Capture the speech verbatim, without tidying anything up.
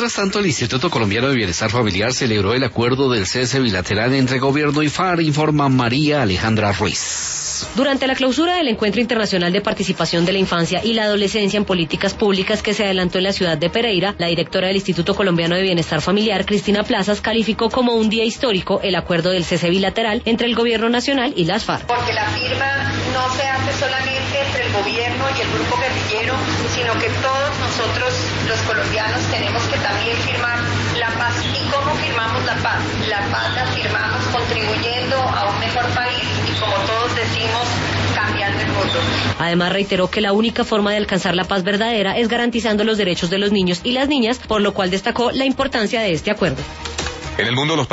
Mientras tanto, el Instituto Colombiano de Bienestar Familiar celebró el acuerdo del cese bilateral entre gobierno y FARC, informa María Alejandra Ruiz. Durante la clausura del Encuentro Internacional de Participación de la Infancia y la Adolescencia en Políticas Públicas que se adelantó en la ciudad de Pereira, la directora del Instituto Colombiano de Bienestar Familiar, Cristina Plazas, calificó como un día histórico el acuerdo del cese bilateral entre el Gobierno Nacional y las FARC. Porque la firma no se hace solamente entre el gobierno y el grupo guerrillero, sino que todos nosotros, los colombianos, tenemos que también firmar la paz. ¿Y cómo firmamos la paz? La paz la firmamos contribuyendo a un mejor país y, como todos decimos, cambiando el mundo. Además, reiteró que la única forma de alcanzar la paz verdadera es garantizando los derechos de los niños y las niñas, por lo cual destacó la importancia de este acuerdo. En el mundo los